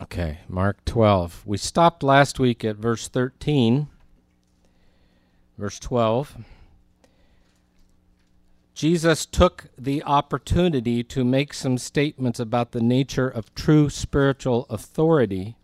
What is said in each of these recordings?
Okay, Mark 12. We stopped last week at verse 13. Verse 12. Jesus took the opportunity to make some statements about the nature of true spiritual authority,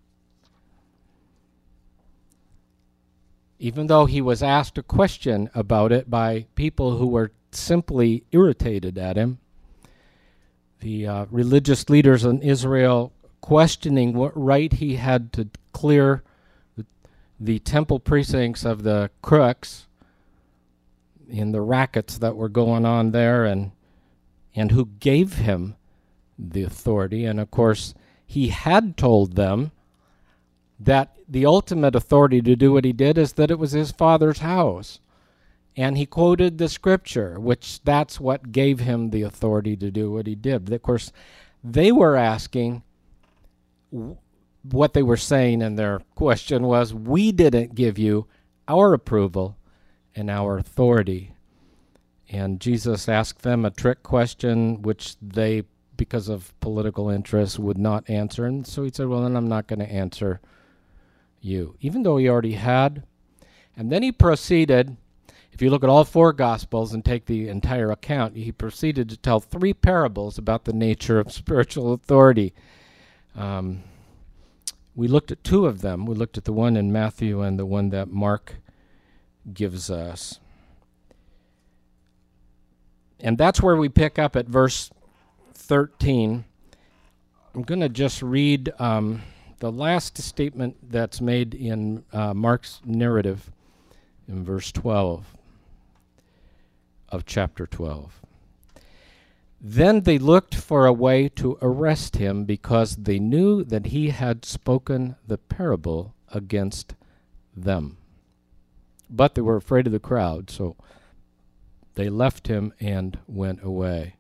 even though he was asked a question about it by people who were simply irritated at him. The religious leaders in Israel questioning what right he had to clear the temple precincts of the crooks in the rackets that were going on there, and who gave him the authority. And of course, he had told them that the ultimate authority to do what he did is that it was his Father's house. And he quoted the scripture, which that's what gave him the authority to do what he did. Of course, they were asking, what they were saying in their question was, we didn't give you our approval and our authority. And Jesus asked them a trick question, which they, because of political interest, would not answer. And so he said, well, then I'm not going to answer you, even though he already had. And then he proceeded, if you look at all four Gospels and take the entire account, he proceeded to tell three parables about the nature of spiritual authority. We looked at two of them. We looked at the one in Matthew and the one that Mark gives us. And that's where we pick up at verse 13. I'm going to just read the last statement that's made in Mark's narrative in verse 12 of chapter 12. Then they looked for a way to arrest him because they knew that he had spoken the parable against them. But they were afraid of the crowd, so they left him and went away.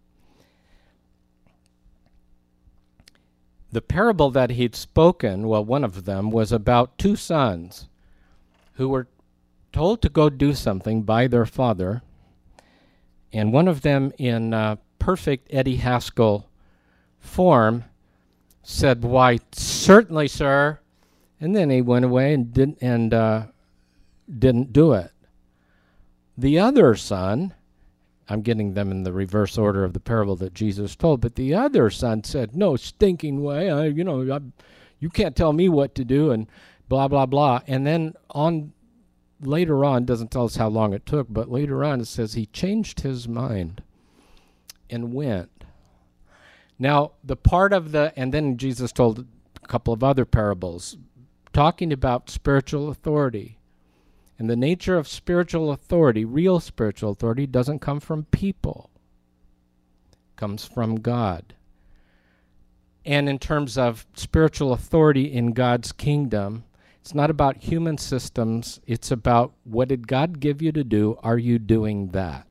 The parable that he'd spoken, well, one of them, was about two sons who were told to go do something by their father, and one of them, in perfect Eddie Haskell form, said, "Why, certainly, sir," and then he went away and didn't do it. The other son, I'm getting them in the reverse order of the parable that Jesus told, but the other son said, "No stinking way, you can't tell me what to do," and blah, blah, blah. And then later on, doesn't tell us how long it took, but later on it says he changed his mind and went. Now, the part of and then Jesus told a couple of other parables talking about spiritual authority. And the nature of spiritual authority, real spiritual authority, doesn't come from people. It comes from God. And in terms of spiritual authority in God's kingdom, it's not about human systems. It's about, what did God give you to do? Are you doing that?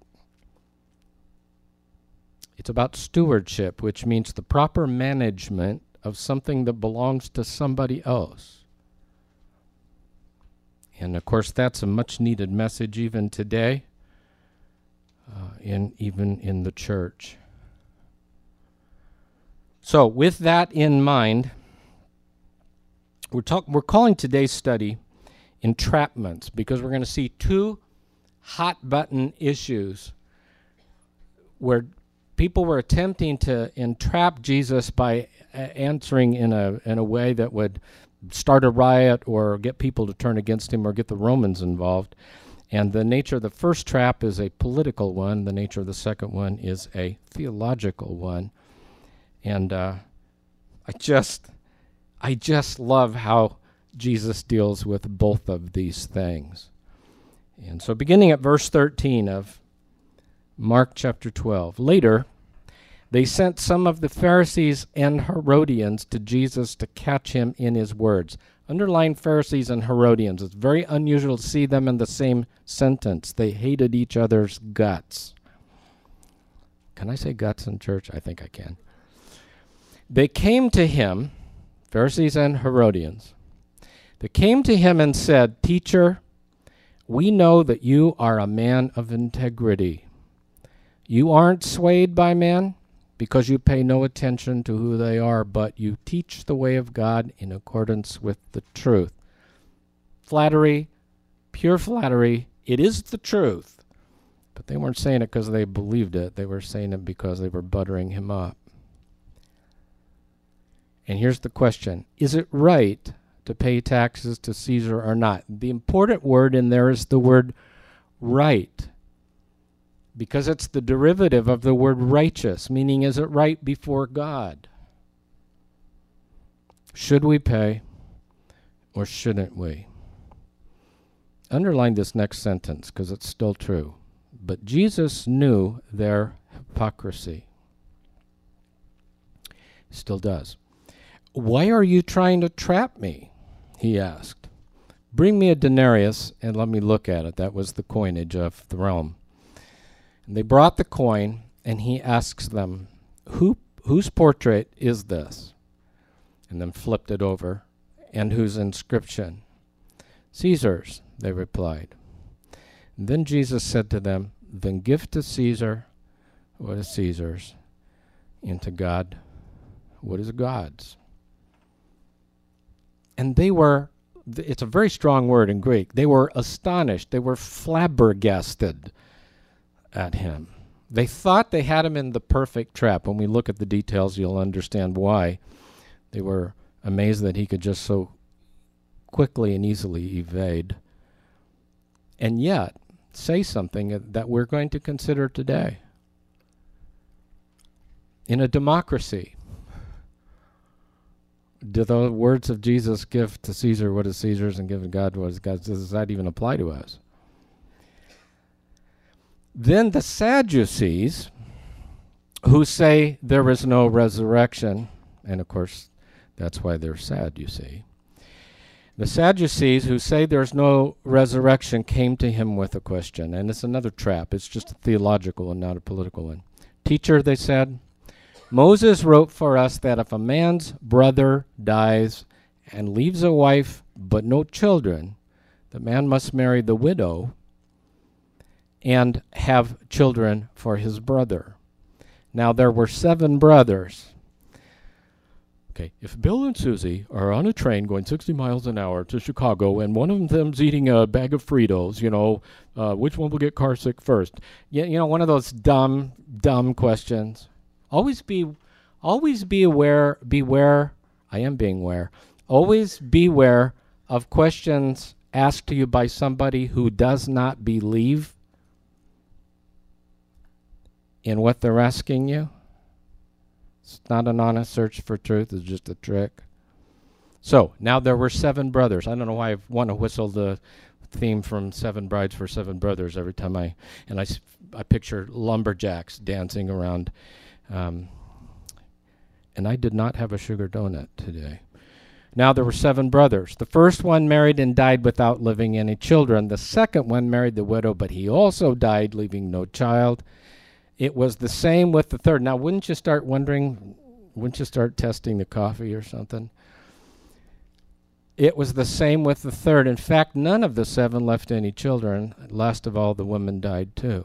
It's about stewardship, which means the proper management of something that belongs to somebody else. And of course, that's a much needed message even today, even in the church. So with that in mind, we're calling today's study entrapments, because we're going to see two hot button issues where people were attempting to entrap Jesus by answering in a way that would start a riot or get people to turn against him or get the Romans involved. And the nature of the first trap is a political one. The nature of the second one is a theological one. And I just love how Jesus deals with both of these things. And so beginning at verse 13 of Mark chapter 12. Later, they sent some of the Pharisees and Herodians to Jesus to catch him in his words. Underline Pharisees and Herodians. It's very unusual to see them in the same sentence. They hated each other's guts. Can I say guts in church? I think I can. They came to him, Pharisees and Herodians. They came to him and said, "Teacher, we know that you are a man of integrity. You aren't swayed by men, because you pay no attention to who they are, but you teach the way of God in accordance with the truth. Flattery, pure flattery, it is the truth. But they weren't saying it because they believed it. They were saying it because they were buttering him up. And here's the question. Is it right to pay taxes to Caesar or not? The important word in there is the word right, because it's the derivative of the word righteous, meaning is it right before God? Should we pay or shouldn't we? Underline this next sentence because it's still true. But Jesus knew their hypocrisy. Still does. Why are you trying to trap me? He asked. Bring me a denarius and let me look at it. That was the coinage of the realm. And they brought the coin, and he asks them, whose portrait is this? And then flipped it over. And whose inscription? Caesar's, they replied. And then Jesus said to them, then give to Caesar what is Caesar's, and to God what is God's. And they were, it's a very strong word in Greek, they were astonished, they were flabbergasted at him. They thought they had him in the perfect trap. When we look at the details, you'll understand why. They were amazed that he could just so quickly and easily evade, and yet say something that we're going to consider today. In a democracy, do the words of Jesus, give to Caesar what is Caesar's and give to God what is God's, does that even apply to us? Then the Sadducees, who say there is no resurrection, and of course that's why they're sad, you see. The Sadducees, who say there's no resurrection, came to him with a question. And it's another trap. It's just a theological and not a political one. Teacher, they said, Moses wrote for us that if a man's brother dies and leaves a wife but no children, the man must marry the widow and have children for his brother. Now there were 7 brothers. Okay, if Bill and Susie are on a train going 60 miles an hour to Chicago and one of them's eating a bag of Fritos, which one will get car sick first? One of those dumb questions. Always beware, I am being aware, always beware of questions asked to you by somebody who does not believe in what they're asking you. It's not an honest search for truth. It's just a trick. So, now there were 7 brothers. I don't know why I want to whistle the theme from 7 Brides for 7 Brothers every time I picture lumberjacks dancing around. And I did not have a sugar donut today. Now there were 7 brothers. The first one married and died without leaving any children. The second one married the widow, but he also died, leaving no child. It was the same with the third. Now, wouldn't you start wondering, wouldn't you start testing the coffee or something? It was the same with the third. In fact, none of the 7 left any children. Last of all, the woman died too.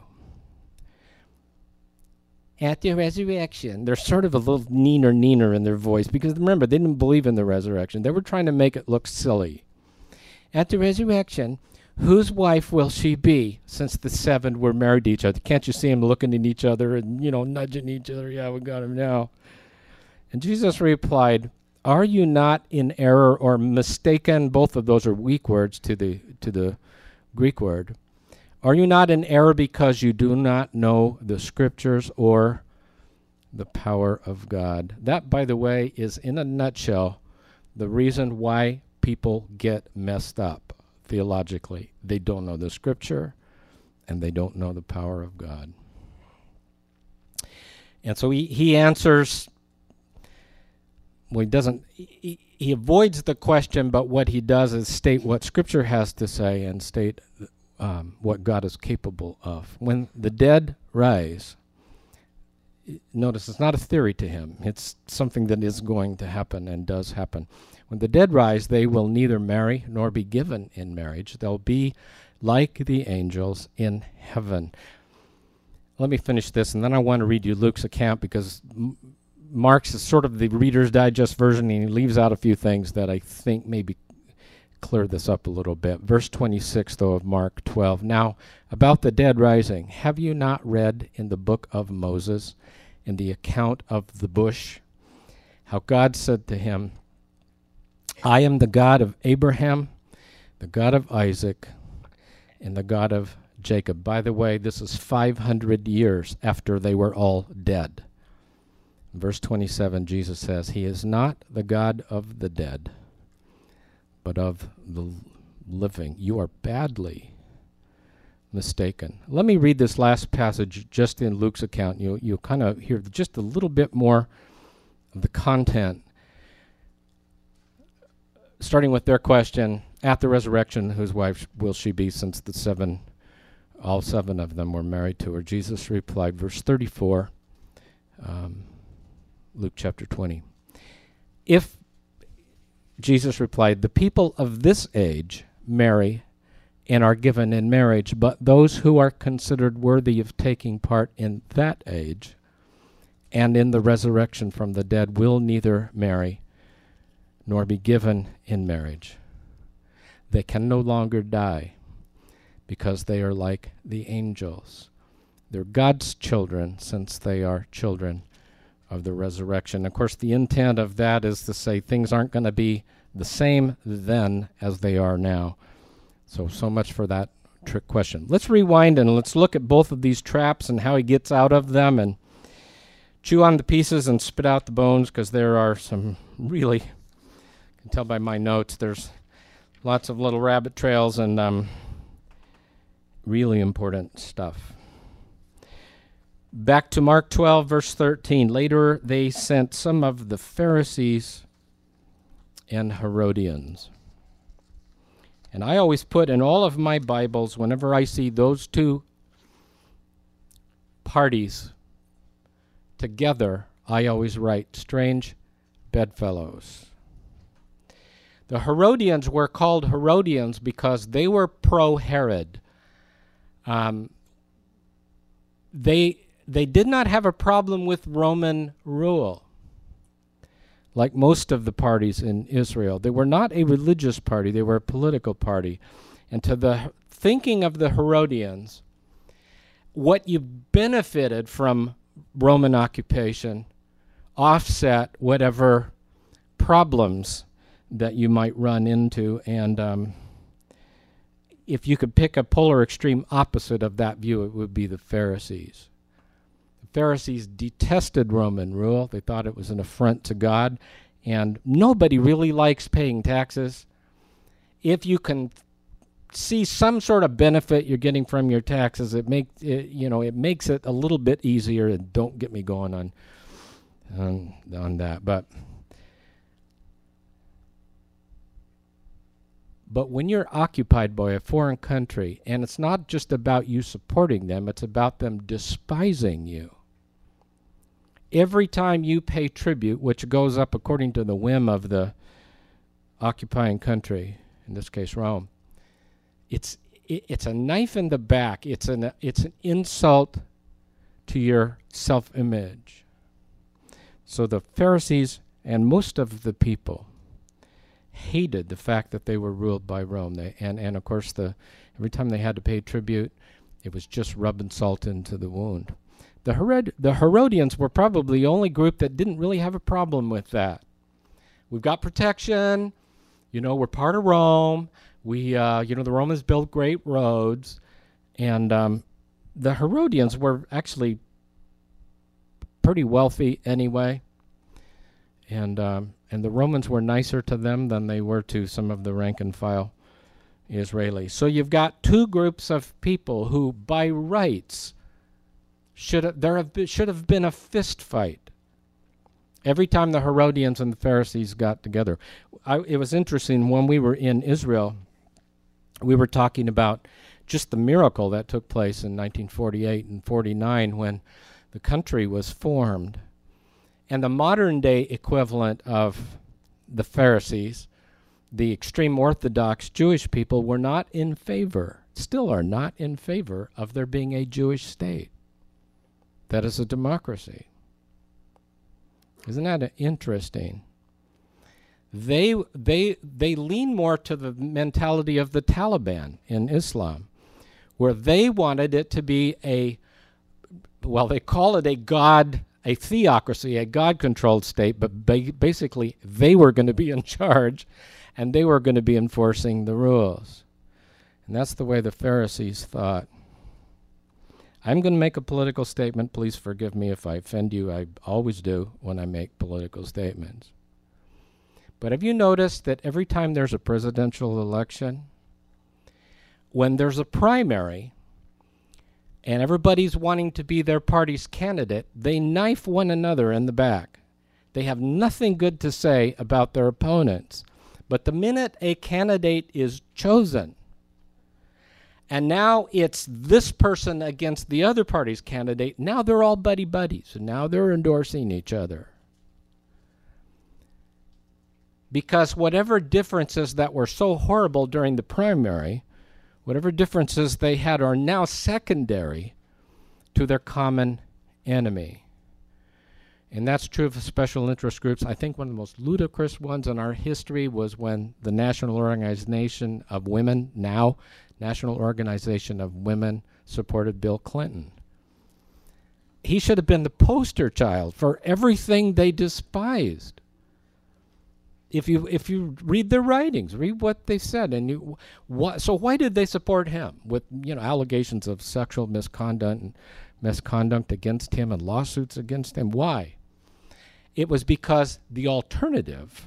At the resurrection, they're sort of a little neener in their voice, because remember, they didn't believe in the resurrection. They were trying to make it look silly. At the resurrection, whose wife will she be, since the 7 were married to each other? Can't you see them looking at each other and, nudging each other? Yeah, we got him now. And Jesus replied, are you not in error or mistaken? Both of those are weak words to the Greek word. Are you not in error because you do not know the Scriptures or the power of God? That, by the way, is in a nutshell the reason why people get messed up theologically. They don't know the Scripture and they don't know the power of God. And so he answers, well, he avoids the question, but what he does is state what Scripture has to say and state what God is capable of. When the dead rise, notice it's not a theory to him. It's something that is going to happen and does happen. When the dead rise, they will neither marry nor be given in marriage. They'll be like the angels in heaven. let me finish this, and then I want to read you Luke's account, because Mark's is sort of the Reader's Digest version, and he leaves out a few things that I think maybe clear this up a little bit. Verse 26, though, of Mark 12. Now, about the dead rising, have you not read in the book of Moses, in the account of the bush, how God said to him, I am the God of Abraham, the God of Isaac, and the God of Jacob. By the way, this is 500 years after they were all dead. In verse 27, Jesus says, He is not the God of the dead, but of the living. You are badly mistaken. Let me read this last passage just in Luke's account. You'll kind of hear just a little bit more of the content. Starting with their question, at the resurrection, whose wife will she be, since all seven of them were married to her? Jesus replied, verse 34, Luke chapter 20. Jesus replied, the people of this age marry and are given in marriage, but those who are considered worthy of taking part in that age and in the resurrection from the dead will neither marry nor be given in marriage. They can no longer die, because they are like the angels. They're God's children, since they are children of the resurrection. Of course, the intent of that is to say things aren't going to be the same then as they are now. So much for that trick question. Let's rewind and let's look at both of these traps and how he gets out of them, and chew on the pieces and spit out the bones, because there are some really, you can tell by my notes, there's lots of little rabbit trails and really important stuff. Back to Mark 12, verse 13. Later they sent some of the Pharisees and Herodians. And I always put in all of my Bibles, whenever I see those two parties together, I always write strange bedfellows. The Herodians were called Herodians because they were pro-Herod. They did not have a problem with Roman rule, like most of the parties in Israel. They were not a religious party, they were a political party. And to the thinking of the Herodians, what you benefited from Roman occupation offset whatever problems that you might run into, and if you could pick a polar extreme opposite of that view, it would be the Pharisees. The Pharisees detested Roman rule. They thought it was an affront to God, and nobody really likes paying taxes. If you can see some sort of benefit you're getting from your taxes, it makes it a little bit easier. And don't get me going on that, But when you're occupied by a foreign country, and it's not just about you supporting them, it's about them despising you. Every time you pay tribute, which goes up according to the whim of the occupying country, in this case Rome, it's a knife in the back. It's an insult to your self-image. So the Pharisees and most of the people hated the fact that they were ruled by Rome. And of course, every time they had to pay tribute, it was just rubbing salt into the wound. The Herodians were probably the only group that didn't really have a problem with that. We've got protection. We're part of Rome. The Romans built great roads. And the Herodians were actually pretty wealthy anyway. And the Romans were nicer to them than they were to some of the rank and file Israelis. So you've got two groups of people who, by rights, should have been a fist fight every time the Herodians and the Pharisees got together. It was interesting, when we were in Israel, we were talking about just the miracle that took place in 1948 and 49 when the country was formed. And the modern-day equivalent of the Pharisees, the extreme Orthodox Jewish people, were not in favor, still are not in favor of there being a Jewish state. that is a democracy. Isn't that interesting? They lean more to the mentality of the Taliban in Islam, where they wanted it to be they call it a theocracy, a God-controlled state, but basically they were going to be in charge, and they were going to be enforcing the rules. And that's the way the Pharisees thought. I'm going to make a political statement. Please forgive me if I offend you. I always do when I make political statements. But have you noticed that every time there's a presidential election, when there's a primary and everybody's wanting to be their party's candidate, they knife one another in the back. They have nothing good to say about their opponents. But the minute a candidate is chosen, and now it's this person against the other party's candidate, now they're all buddy-buddies, and now they're endorsing each other. Because whatever differences that were so horrible during the primary, whatever differences they had are now secondary to their common enemy. And that's true of special interest groups. I think one of the most ludicrous ones in our history was when the National Organization of Women, now National Organization of Women, supported Bill Clinton. He should have been the poster child for everything they despised. If you read their writings, read what they said, and so why did they support him with allegations of sexual misconduct against him and lawsuits against him? Why? It was because the alternative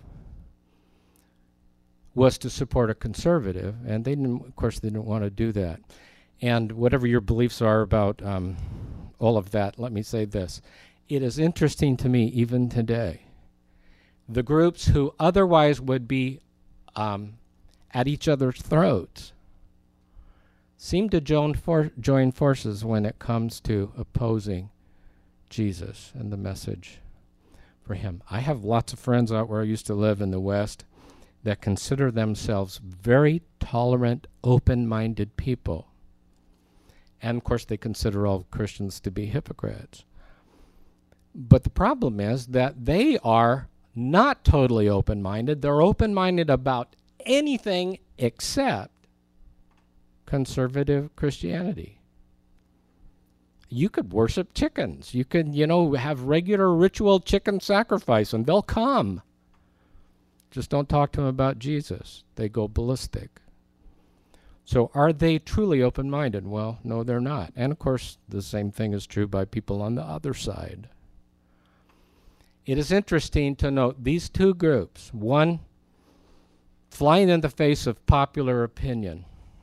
was to support a conservative, and they didn't want to do that. And whatever your beliefs are about all of that, let me say this: it is interesting to me even today. The groups who otherwise would be at each other's throats seem to join forces when it comes to opposing Jesus and the message for him. I have lots of friends out where I used to live in the West that consider themselves very tolerant, open-minded people. And, of course, they consider all Christians to be hypocrites. But the problem is that they are not totally open-minded. They're open-minded about anything except conservative Christianity. You could worship chickens. You could, have regular ritual chicken sacrifice, and they'll come. Just don't talk to them about Jesus. They go ballistic. So are they truly open-minded? Well, no, they're not. And, of course, the same thing is true by people on the other side. It is interesting to note these two groups, one flying in the face of popular opinion.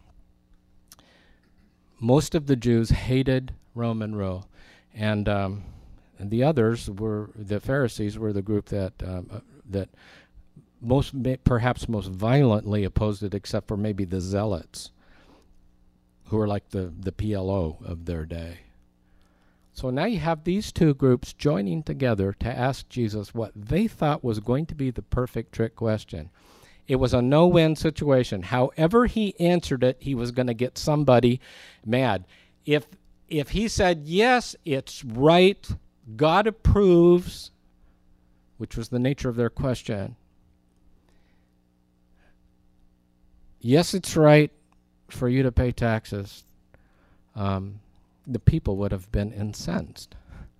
Most of the Jews hated Roman rule, and the others the Pharisees were the group that perhaps most violently opposed it, except for maybe the Zealots, who were like the PLO of their day. So now you have these two groups joining together to ask Jesus what they thought was going to be the perfect trick question. It was a no-win situation. However he answered it, he was going to get somebody mad. If he said, yes, it's right, God approves, which was the nature of their question. Yes, it's right for you to pay taxes. The people would have been incensed.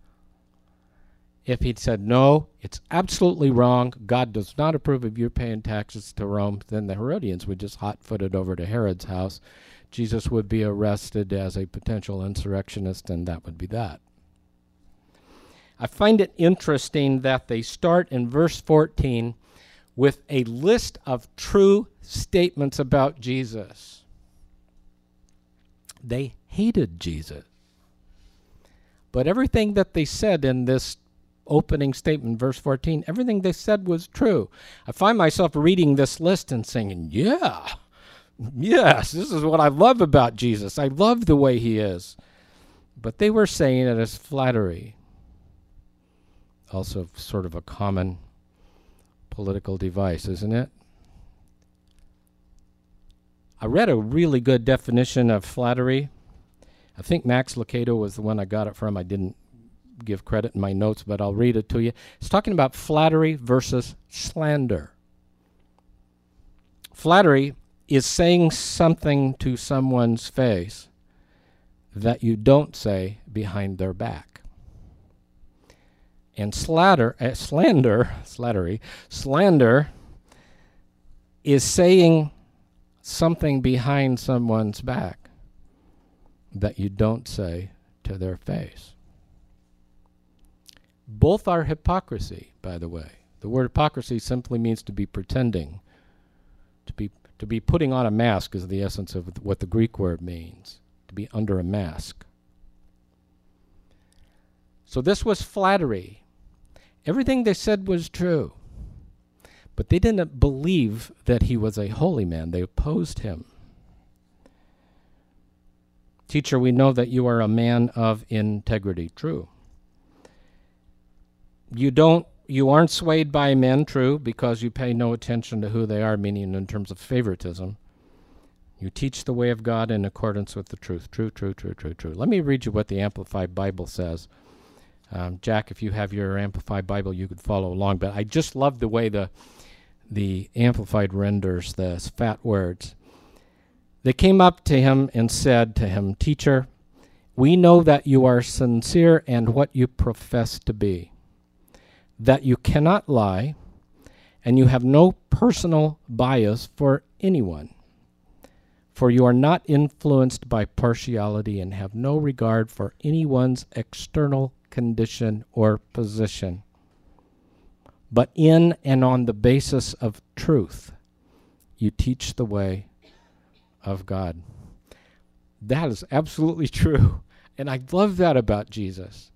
If he'd said, no, it's absolutely wrong, God does not approve of you paying taxes to Rome, then the Herodians would just hot-footed over to Herod's house. Jesus would be arrested as a potential insurrectionist, and that would be that. I find it interesting that they start in verse 14 with a list of true statements about Jesus. They hated Jesus. But everything that they said in this opening statement, verse 14, everything they said was true. I find myself reading this list and saying, yes, this is what I love about Jesus. I love the way he is. But they were saying it as flattery. Also sort of a common political device, isn't it? I read a really good definition of flattery. I think Max Lucado was the one I got it from. I didn't give credit in my notes, but I'll read it to you. It's talking about flattery versus slander. Flattery is saying something to someone's face that you don't say behind their back. And slander is saying something behind someone's back that you don't say to their face. Both are hypocrisy, by the way. The word hypocrisy simply means to be pretending. To be putting on a mask is the essence of what the Greek word means, to be under a mask. So this was flattery. Everything they said was true. But they didn't believe that he was a holy man. They opposed him. Teacher, we know that you are a man of integrity. True. You aren't swayed by men, true, because you pay no attention to who they are, meaning in terms of favoritism. You teach the way of God in accordance with the truth. True, true, true, true, true. Let me read you what the Amplified Bible says. Jack, if you have your Amplified Bible, you could follow along. But I just love the way the Amplified renders the fat words. They came up to him and said to him, Teacher, we know that you are sincere and what you profess to be, that you cannot lie, and you have no personal bias for anyone. For you are not influenced by partiality and have no regard for anyone's external condition or position, but in and on the basis of truth, you teach the way of God. That is absolutely true. And I love that about Jesus.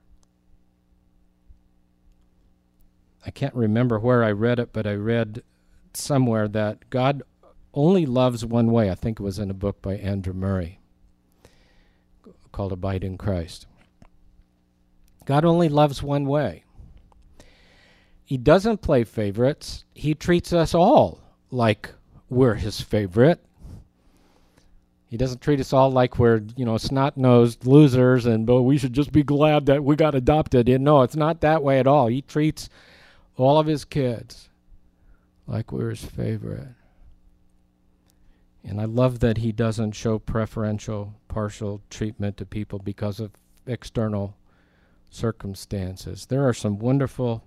I can't remember where I read it, but I read somewhere that God only loves one way. I think it was in a book by Andrew Murray called Abide in Christ. God only loves one way. He doesn't play favorites. He treats us all like we're his favorite. He doesn't treat us all like we're, snot-nosed losers and we should just be glad that we got adopted. No, it's not that way at all. He treats all of his kids like we're his favorite. And I love that he doesn't show preferential, partial treatment to people because of external circumstances. There are some wonderful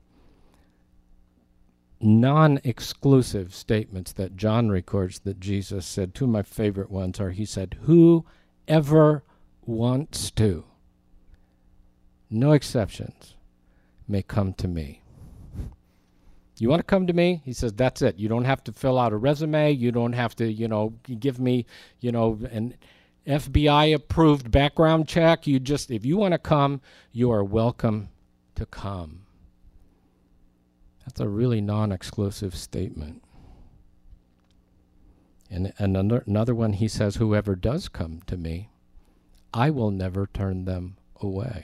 non-exclusive statements that John records that Jesus said. Two of my favorite ones are, he said, whoever wants to, no exceptions, may come to me. You want to come to me? He says, that's it. You don't have to fill out a resume. You don't have to, give me, an FBI-approved background check. If you want to come, you are welcome to come. That's a really non-exclusive statement. And another one, he says, whoever does come to me, I will never turn them away.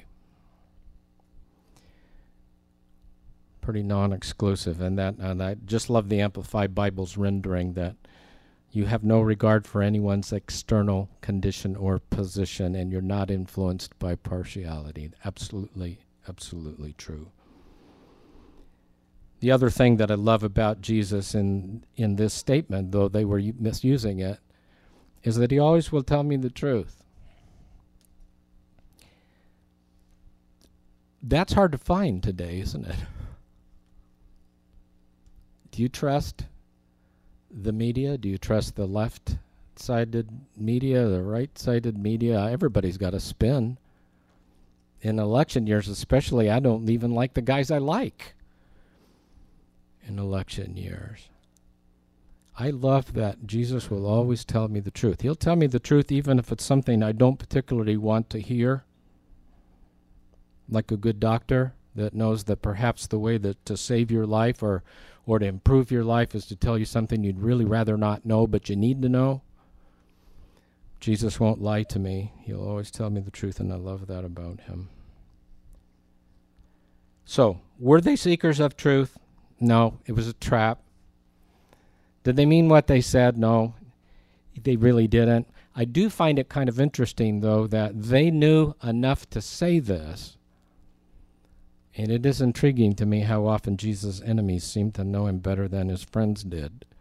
Pretty non-exclusive. And I just love the Amplified Bible's rendering that you have no regard for anyone's external condition or position, and you're not influenced by partiality. Absolutely, absolutely true. The other thing that I love about Jesus in this statement, though they were misusing it, is that he always will tell me the truth. That's hard to find today, isn't it? Do you trust the media? Do you trust the left-sided media, the right-sided media? Everybody's got a spin. In election years especially, I don't even like the guys I like in election years. I love that Jesus will always tell me the truth. He'll tell me the truth even if it's something I don't particularly want to hear, like a good doctor that knows that perhaps the way that to save your life or to improve your life is to tell you something you'd really rather not know, but you need to know. Jesus won't lie to me. He'll always tell me the truth, and I love that about him. So, were they seekers of truth? No, it was a trap. Did they mean what they said? No, they really didn't. I do find it kind of interesting, though, that they knew enough to say this, And it is intriguing to me how often Jesus' enemies seem to know him better than his friends did.